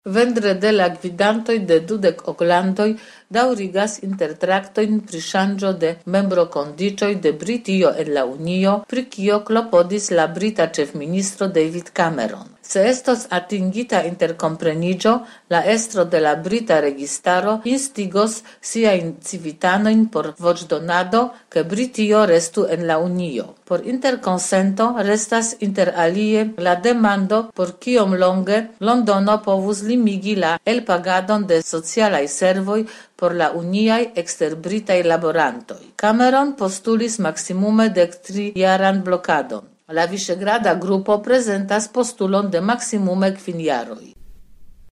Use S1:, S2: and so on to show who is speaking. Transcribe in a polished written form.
S1: Vendre de la gvidantoj de dudek oklandoj daŭrigas intertraktojn pri ŝanĝo de membrokondiĉoj de Britio en la Unio, pri kio klopodis la brita ĉefministro David Cameron. Se estos atingita interkompreniĝo, la estro de la brita registaro instigos siajn civitanojn por voĉdonado, ke Britio restu en la Unio. Por interkonsento restas inter alie la demando por kiom longe Londono povus limigi la elpagadon de socialaj servoj por la uniaj eksterbritaj laborantoj. Cameron postulis maksimume 3-jaran blokadon. La Visegrada grupo prezentas postulon de maksimume 5 jaroj.